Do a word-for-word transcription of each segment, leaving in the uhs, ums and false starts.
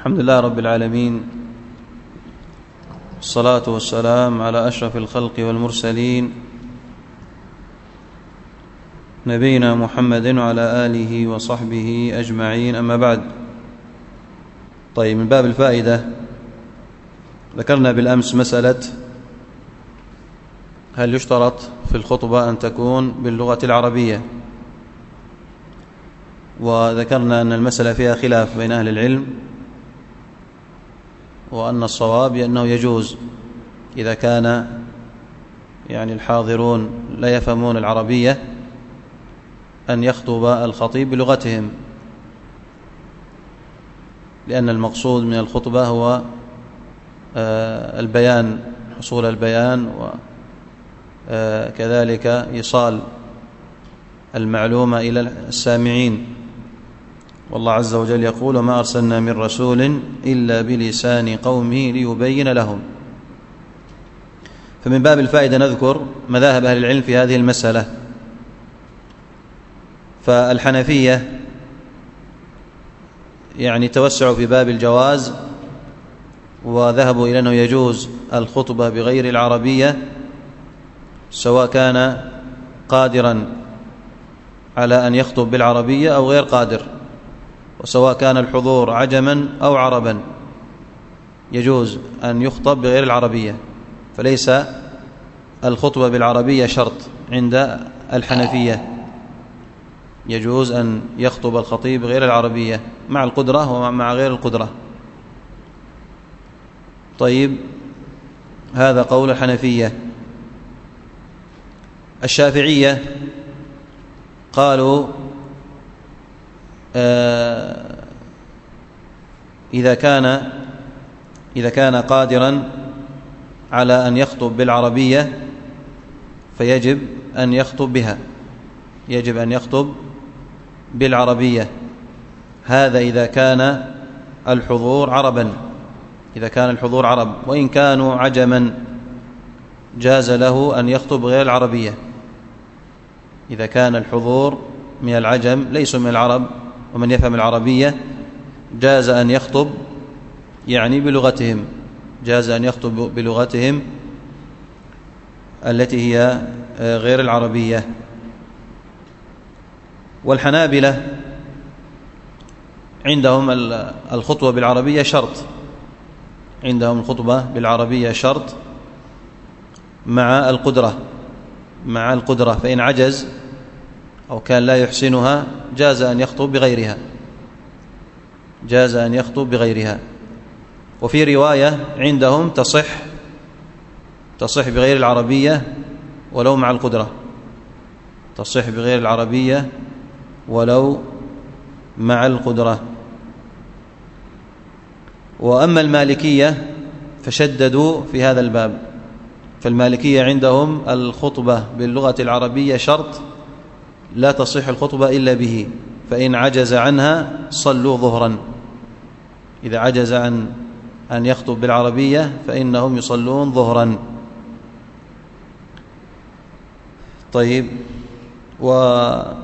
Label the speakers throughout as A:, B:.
A: الحمد لله رب العالمين، والصلاة والسلام على أشرف الخلق والمرسلين نبينا محمد وعلى آله وصحبه أجمعين، أما بعد. طيب، من باب الفائدة ذكرنا بالأمس مسألة هل يشترط في الخطبة أن تكون باللغة العربية، وذكرنا أن المسألة فيها خلاف بين أهل العلم، وأن الصواب أنه يجوز إذا كان يعني الحاضرون لا يفهمون العربية أن يخطب الخطيب بلغتهم، لأن المقصود من الخطبة هو البيان، حصول البيان، وكذلك إيصال المعلومة إلى السامعين. والله عز وجل يقول: وما أرسلنا من رسول إلا بلسان قومه ليبين لهم. فمن باب الفائدة نذكر مذاهب أهل العلم في هذه المسألة. فالحنفية يعني توسعوا في باب الجواز، وذهبوا إلى أنه يجوز الخطبة بغير العربية سواء كان قادرا على أن يخطب بالعربية أو غير قادر، وسواء كان الحضور عجما أو عربا يجوز أن يخطب بغير العربية. فليس الخطبة بالعربية شرط عند الحنفية، يجوز أن يخطب الخطيب بغير العربية مع القدرة ومع غير القدرة. طيب، هذا قول الحنفية. الشافعية قالوا آه إذا كان إذا كان قادرا على أن يخطب بالعربية فيجب أن يخطب بها، يجب أن يخطب بالعربية. هذا إذا كان الحضور عربا، إذا كان الحضور عرب، وإن كانوا عجما جاز له أن يخطب غير العربية. إذا كان الحضور من العجم ليسوا من العرب ومن يفهم العربية جاز أن يخطب يعني بلغتهم، جاز أن يخطب بلغتهم التي هي غير العربية. والحنابلة عندهم الخطبة بالعربية شرط، عندهم الخطبة بالعربية شرط مع القدرة، مع القدرة فإن عجز أو كان لا يحسنها جاز أن يخطب بغيرها، جاز أن يخطب بغيرها. وفي رواية عندهم تصح تصح بغير العربية ولو مع القدرة، تصح بغير العربية ولو مع القدرة. وأما المالكية فشددوا في هذا الباب، فالمالكية عندهم الخطبة باللغة العربية شرط لا تصح الخطبة إلا به، فإن عجز عنها صلوا ظهرا. إذا عجز عن أن يخطب بالعربية فإنهم يصلون ظهرا. طيب، وهناك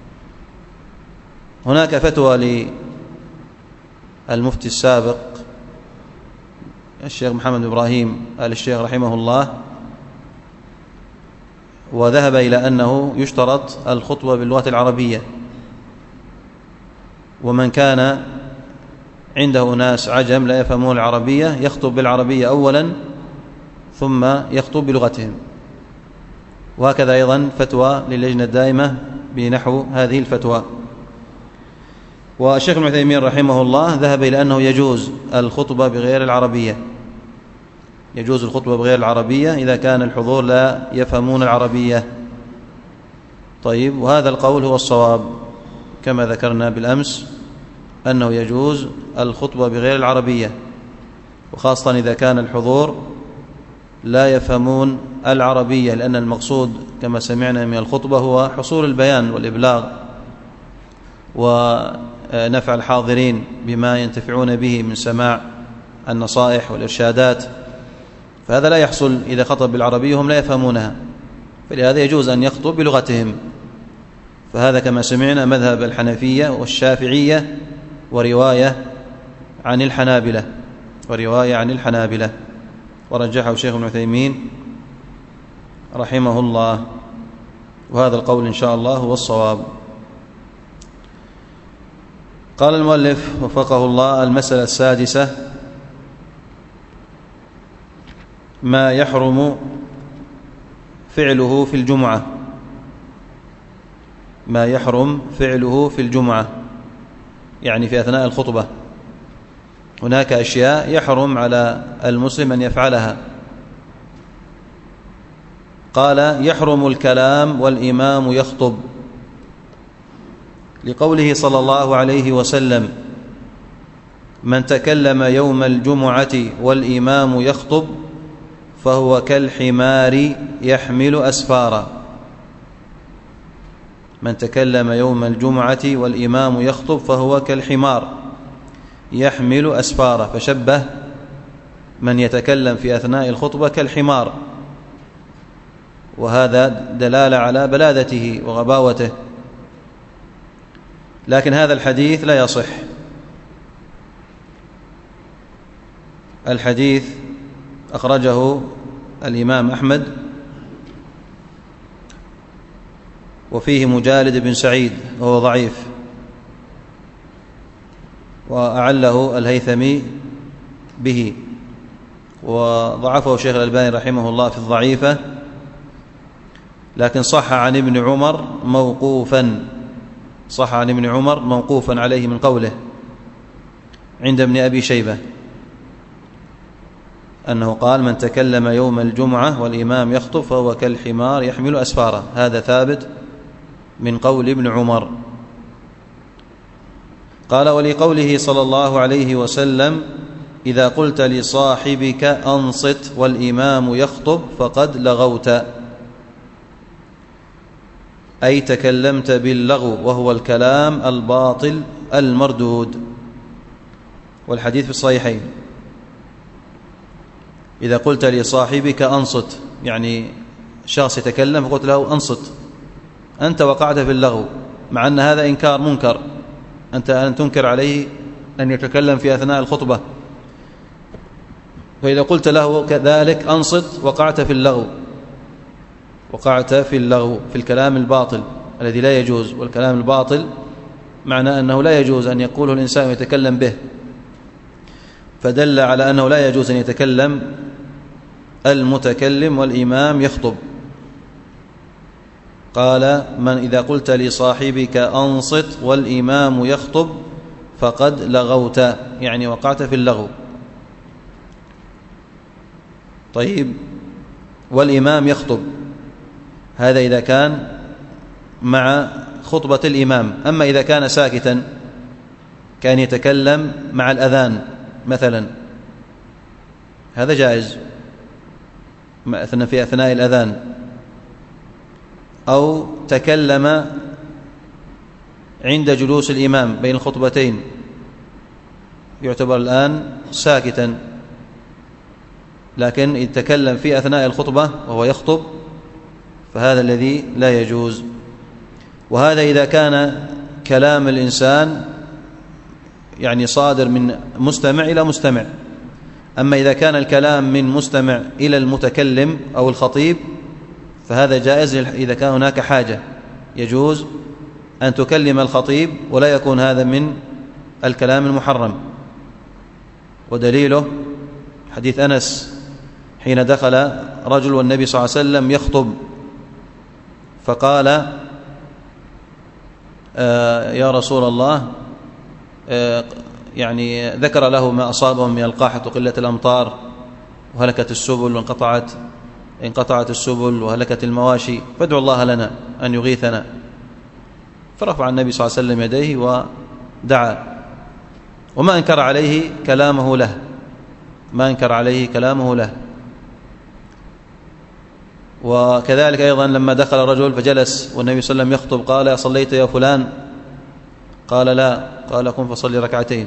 A: فتوى للمفتي السابق الشيخ محمد إبراهيم آل الشيخ رحمه الله، وذهب إلى أنه يشترط الخطبة باللغة العربية، ومن كان عنده ناس عجم لا يفهمون العربية يخطب بالعربية أولا ثم يخطب بلغتهم. وهكذا أيضا فتوى للجنة الدائمة بنحو هذه الفتوى. والشيخ ابن عثيمين رحمه الله ذهب إلى أنه يجوز الخطبة بغير العربية، يجوز الخطبة بغير العربية إذا كان الحضور لا يفهمون العربية. طيب، وهذا القول هو الصواب كما ذكرنا بالأمس، أنه يجوز الخطبة بغير العربية، وخاصة إذا كان الحضور لا يفهمون العربية، لأن المقصود كما سمعنا من الخطبة هو حصول البيان والإبلاغ ونفع الحاضرين بما ينتفعون به من سماع النصائح والإرشادات، فهذا لا يحصل إذا خطب بالعربية وهم لا يفهمونها، فلهذا يجوز أن يخطب بلغتهم. فهذا كما سمعنا مذهب الحنفية والشافعية ورواية عن الحنابلة ورواية عن الحنابلة، ورجحه شيخ ابن عثيمين رحمه الله، وهذا القول إن شاء الله هو الصواب. قال المؤلف وفقه الله: المسألة السادسة: ما يحرم فعله في الجمعة. ما يحرم فعله في الجمعة يعني في أثناء الخطبة. هناك أشياء يحرم على المسلم أن يفعلها. قال: يحرم الكلام والإمام يخطب، لقوله صلى الله عليه وسلم: من تكلم يوم الجمعة والإمام يخطب فهو كالحمار يحمل أسفارا. من تكلم يوم الجمعة والإمام يخطب فهو كالحمار يحمل أسفارا، فشبه من يتكلم في أثناء الخطبة كالحمار، وهذا دلالة على بلادته وغباوته. لكن هذا الحديث لا يصح. الحديث أخرجه الإمام أحمد وفيه مجالد بن سعيد وهو ضعيف، وأعله الهيثمي به، وضعفه الشيخ الألباني رحمه الله في الضعيفة، لكن صح عن ابن عمر موقوفا صح عن ابن عمر موقوفا عليه من قوله عند ابن أبي شيبة أنه قال: من تكلم يوم الجمعة والإمام يخطب فهو كالحمار يحمل أسفارا. هذا ثابت من قول ابن عمر. قال: ولقوله صلى الله عليه وسلم: إذا قلت لصاحبك أنصت والإمام يخطب فقد لغوت، أي تكلمت باللغو وهو الكلام الباطل المردود. والحديث في الصحيحين. إذا قلت لصاحبك أنصت يعني شخص يتكلم فقلت له أنصت، أنت وقعت في اللغو، مع أن هذا إنكار منكر، أنت أن تنكر عليه أن يتكلم في أثناء الخطبة. فإذا قلت له كذلك أنصت وقعت في اللغو، وقعت في اللغو في الكلام الباطل الذي لا يجوز. والكلام الباطل معنى أنه لا يجوز أن يقوله الإنسان ويتكلم به، فدل على أنه لا يجوز أن يتكلم المتكلم والإمام يخطب. قال: من إذا قلت لصاحبك أنصت والإمام يخطب فقد لغوت يعني وقعت في اللغو. طيب، والإمام يخطب هذا إذا كان مع خطبة الإمام. أما إذا كان ساكتا كان يتكلم مع الأذان مثلا، هذا جائز في أثناء الأذان، أو تكلم عند جلوس الإمام بين الخطبتين يعتبر الآن ساكتا، لكن يتكلم في أثناء الخطبة وهو يخطب فهذا الذي لا يجوز. وهذا إذا كان كلام الإنسان يعني صادر من مستمع إلى مستمع. أما إذا كان الكلام من مستمع إلى المتكلم أو الخطيب فهذا جائز إذا كان هناك حاجة، يجوز أن تكلم الخطيب ولا يكون هذا من الكلام المحرم. ودليله حديث أنس حين دخل رجل والنبي صلى الله عليه وسلم يخطب فقال: آه يا رسول الله، آه يعني ذكر له ما أصابهم من القحط وقلة الأمطار وهلكت السبل وانقطعت انقطعت السبل وهلكت المواشي، فادعوا الله لنا أن يغيثنا. فرفع النبي صلى الله عليه وسلم يديه ودعا، وما أنكر عليه كلامه له ما أنكر عليه كلامه له. وكذلك أيضا لما دخل رجل فجلس والنبي صلى الله عليه وسلم يخطب قال: صليت يا فلان؟ قال: لا. قال: قم فصلي ركعتين.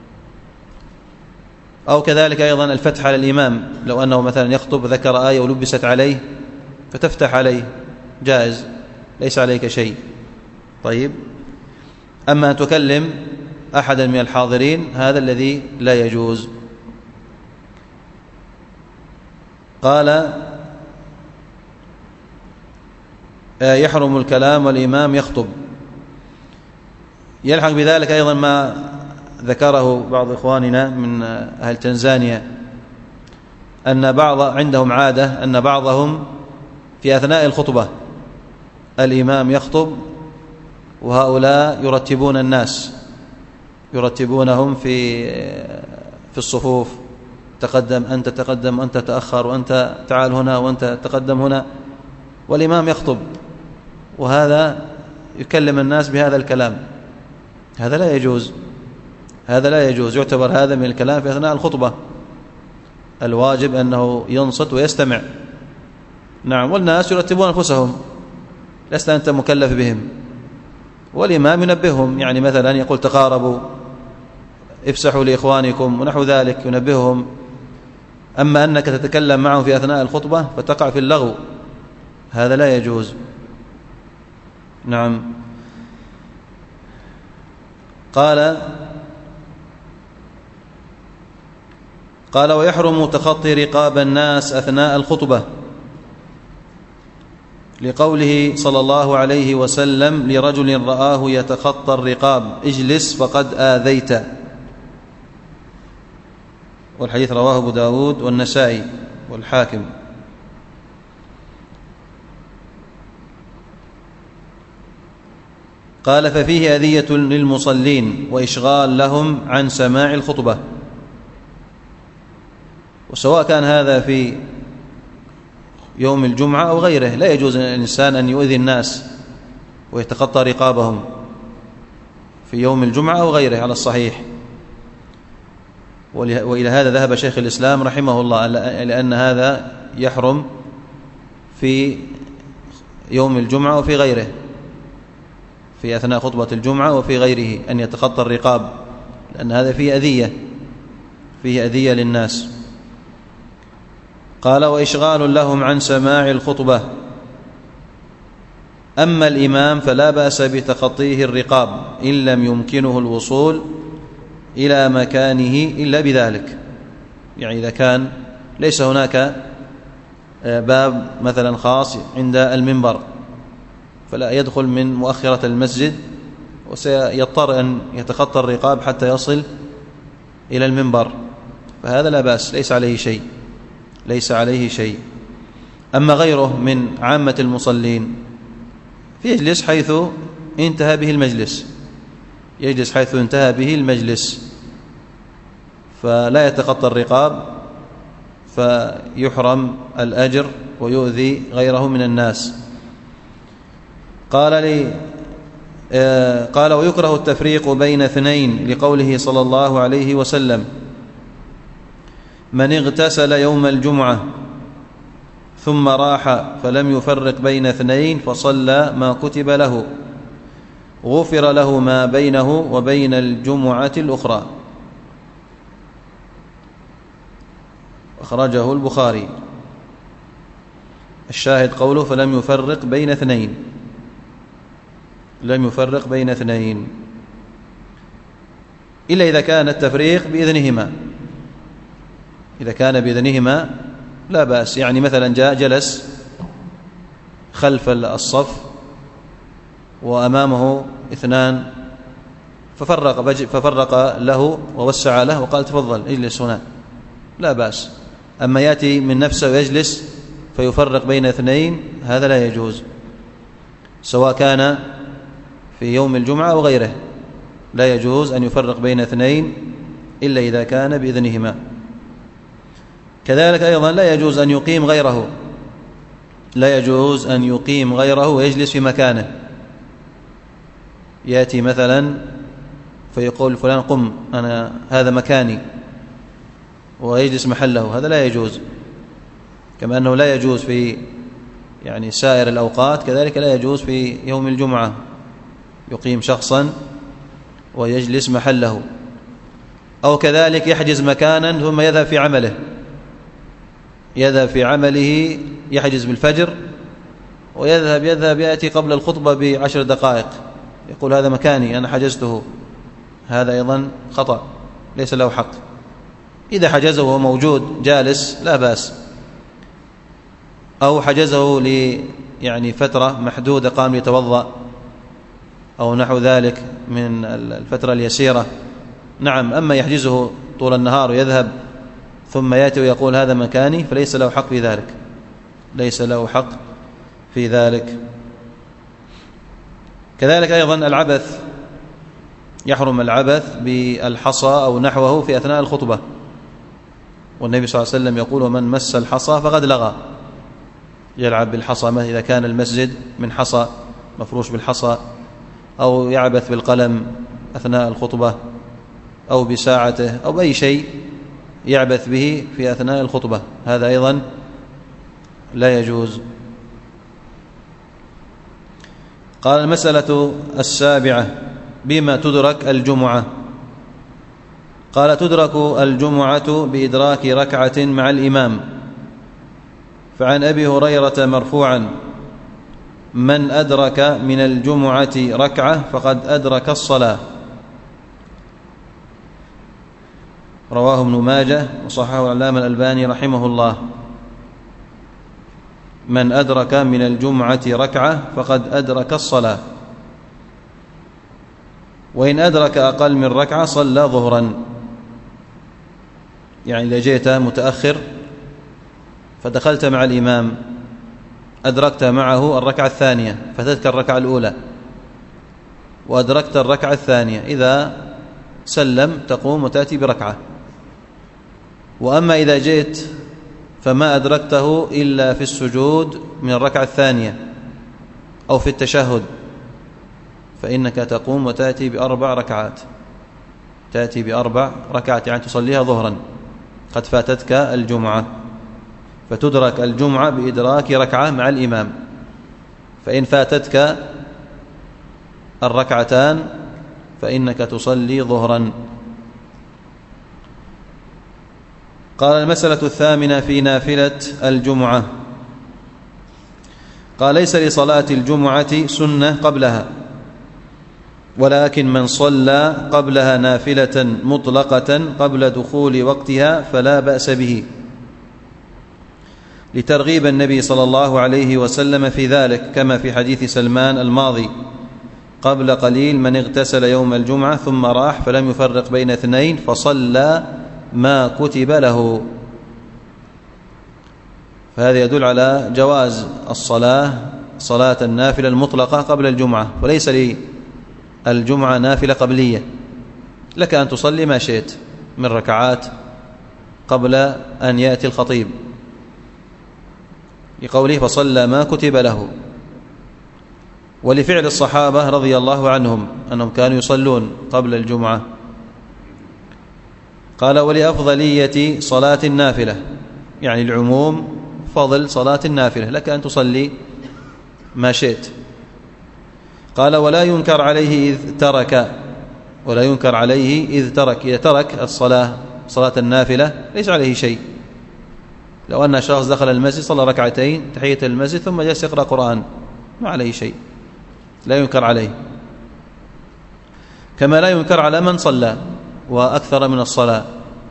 A: أو كذلك أيضا الفتح على الإمام، لو أنه مثلا يخطب ذكر آية ولبست عليه فتفتح عليه، جائز، ليس عليك شيء. طيب، أما أن تكلم أحدا من الحاضرين هذا الذي لا يجوز. قال يحرم الكلام والإمام يخطب. يلحق بذلك أيضا ما ذكره بعض إخواننا من أهل تنزانيا أن بعض عندهم عادة أن بعضهم في أثناء الخطبة الإمام يخطب وهؤلاء يرتبون الناس، يرتبونهم في في الصفوف، تقدم أنت، تقدم أنت، تأخر، وأنت تعال هنا، وأنت تقدم هنا، والإمام يخطب، وهذا يكلم الناس بهذا الكلام. هذا لا يجوز، هذا لا يجوز، يعتبر هذا من الكلام في أثناء الخطبة. الواجب أنه ينصت ويستمع. نعم، والناس يرتبون أنفسهم، لست أنت مكلف بهم، والإمام ينبههم، يعني مثلا يقول تقاربوا، افسحوا لإخوانكم ونحو ذلك، ينبههم. أما أنك تتكلم معهم في أثناء الخطبة فتقع في اللغو، هذا لا يجوز. نعم. قال قال ويحرم تخطي رقاب الناس أثناء الخطبة، لقوله صلى الله عليه وسلم لرجل رآه يتخطى الرقاب اجلس فقد آذيت، والحديث رواه أبو داود والنسائي والحاكم. قال ففيه أذية للمصلين وإشغال لهم عن سماع الخطبة. وسواء كان هذا في يوم الجمعة أو غيره، لا يجوز للإنسان أن يؤذي الناس ويتخطى رقابهم في يوم الجمعة أو غيره على الصحيح. وإلى هذا ذهب شيخ الإسلام رحمه الله، لأن هذا يحرم في يوم الجمعة وفي غيره، في أثناء خطبة الجمعة وفي غيره أن يتخطى الرقاب، لأن هذا فيه أذية، فيه أذية للناس. قال وإشغال لهم عن سماع الخطبة. أما الإمام فلا بأس بتخطيه الرقاب إن لم يمكنه الوصول إلى مكانه إلا بذلك، يعني إذا كان ليس هناك باب مثلا خاص عند المنبر فلا يدخل من مؤخرة المسجد، وسيضطر أن يتخطى الرقاب حتى يصل إلى المنبر، فهذا لا بأس، ليس عليه شيء، ليس عليه شيء. أما غيره من عامة المصلين فيجلس حيث انتهى به المجلس، يجلس حيث انتهى به المجلس، فلا يتخطى الرقاب فيحرم الأجر ويؤذي غيره من الناس. قال لي آه قال ويكره التفريق بين اثنين، لقوله صلى الله عليه وسلم من اغتسل يوم الجمعة ثم راح فلم يفرق بين اثنين فصلى ما كتب له غفر له ما بينه وبين الجمعة الأخرى. أخرجه البخاري. الشاهد قوله فلم يفرق بين اثنين، لم يفرق بين اثنين إلا إذا كان التفريق بإذنهما، إذا كان بإذنهما لا بأس. يعني مثلا جاء جلس خلف الصف وأمامه اثنان ففرق, ففرق له ووسع له وقال تفضل اجلس هنا، لا بأس. أما يأتي من نفسه ويجلس فيفرق بين اثنين هذا لا يجوز، سواء كان في يوم الجمعة أو غيره، لا يجوز أن يفرق بين اثنين إلا إذا كان بإذنهما. كذلك أيضا لا يجوز أن يقيم غيره، لا يجوز أن يقيم غيره ويجلس في مكانه، يأتي مثلا فيقول فلان قم أنا هذا مكاني ويجلس محله، هذا لا يجوز. كما أنه لا يجوز في يعني سائر الأوقات، كذلك لا يجوز في يوم الجمعة يقيم شخصا ويجلس محله. أو كذلك يحجز مكانا ثم يذهب في عمله، يذهب في عمله يحجز بالفجر ويذهب يذهب يأتي قبل الخطبة بعشر دقائق يقول هذا مكاني أنا حجزته، هذا أيضا خطأ، ليس له حق. إذا حجزه وهو موجود جالس لا بأس، أو حجزه ل يعني فترة محدودة قام يتوضأ أو نحو ذلك من الفترة اليسيرة، نعم. أما يحجزه طول النهار ويذهب ثم يأتي ويقول هذا مكاني فليس له حق في ذلك، ليس له حق في ذلك. كذلك أيضا العبث، يحرم العبث بالحصى أو نحوه في أثناء الخطبة، والنبي صلى الله عليه وسلم يقول من مس الحصى فقد لغى. يلعب بالحصى إذا كان المسجد من حصى مفروش بالحصى، أو يعبث بالقلم أثناء الخطبة، أو بساعته، أو بأي شيء يعبث به في أثناء الخطبة، هذا أيضا لا يجوز. قال المسألة السابعة: بما تدرك الجمعة؟ قال تدرك الجمعة بإدراك ركعة مع الإمام. فعن أبي هريرة مرفوعا: من أدرك من الجمعة ركعة فقد أدرك الصلاة. رواه ابن ماجه وصححه العلامة الألباني رحمه الله. من أدرك من الجمعة ركعة فقد أدرك الصلاة. وإن أدرك أقل من ركعة صلى ظهرا. يعني إذا جئت متأخر فدخلت مع الإمام أدركت معه الركعة الثانية، فاتتك الركعة الأولى وأدركت الركعة الثانية، إذا سلم تقوم وتأتي بركعة. وأما إذا جئت فما أدركته إلا في السجود من الركعة الثانية أو في التشهد، فإنك تقوم وتأتي بأربع ركعات، تأتي بأربع ركعات، يعني تصليها ظهرا، قد فاتتك الجمعة. فتدرك الجمعة بإدراك ركعة مع الإمام. فإن فاتتك الركعتان فإنك تصلي ظهرا. قال المسألة الثامنة في نافلة الجمعة. قال ليس لصلاة الجمعة سنة قبلها، ولكن من صلى قبلها نافلة مطلقة قبل دخول وقتها فلا بأس به، لترغيب النبي صلى الله عليه وسلم في ذلك، كما في حديث سلمان الماضي قبل قليل: من اغتسل يوم الجمعة ثم راح فلم يفرق بين اثنين فصلى ما كتب له. فهذا يدل على جواز الصلاة صلاة النافلة المطلقة قبل الجمعة، وليس للجمعة نافلة قبلية، لك أن تصلي ما شئت من ركعات قبل أن يأتي الخطيب، لقوله فصلى ما كتب له. ولفعل الصحابة رضي الله عنهم أنهم كانوا يصلون قبل الجمعة. قال ولأفضلية صلاة النافلة، يعني العموم فضل صلاة النافلة، لك أن تصلي ما شئت. قال ولا ينكر عليه إذ ترك، ولا ينكر عليه إذ ترك، إذا ترك الصلاة صلاة النافلة ليس عليه شيء. لو أن شخص دخل المسجد صلى ركعتين تحية المسجد ثم جلس يقرأ قرآن ما عليه شيء، لا ينكر عليه، كما لا ينكر على من صلى وأكثر من الصلاة.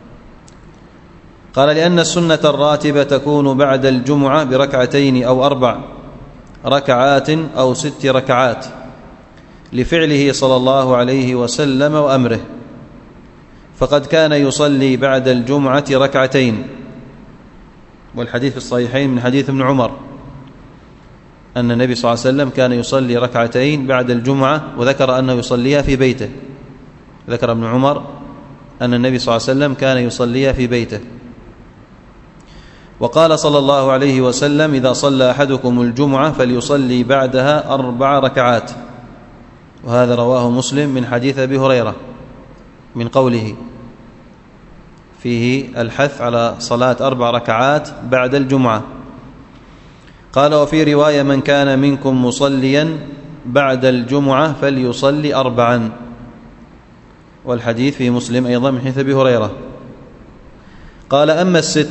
A: قال لأن السنة الراتبة تكون بعد الجمعة بركعتين أو أربع ركعات أو ست ركعات، لفعله صلى الله عليه وسلم وأمره، فقد كان يصلي بعد الجمعة ركعتين. والحديث في الصحيحين من حديث ابن عمر أن النبي صلى الله عليه وسلم كان يصلي ركعتين بعد الجمعة، وذكر أنه يصليها في بيته. ذكر ابن عمر أن النبي صلى الله عليه وسلم كان يصليها في بيته. وقال صلى الله عليه وسلم إذا صلى أحدكم الجمعة فليصلي بعدها أربع ركعات، وهذا رواه مسلم من حديث أبي هريرة من قوله فيه الحث على صلاة أربع ركعات بعد الجمعة. قال وفي رواية من كان منكم مصليا بعد الجمعة فليصلي أربعا، والحديث في مسلم أيضا من حديث أبي هريرة. قال أما الست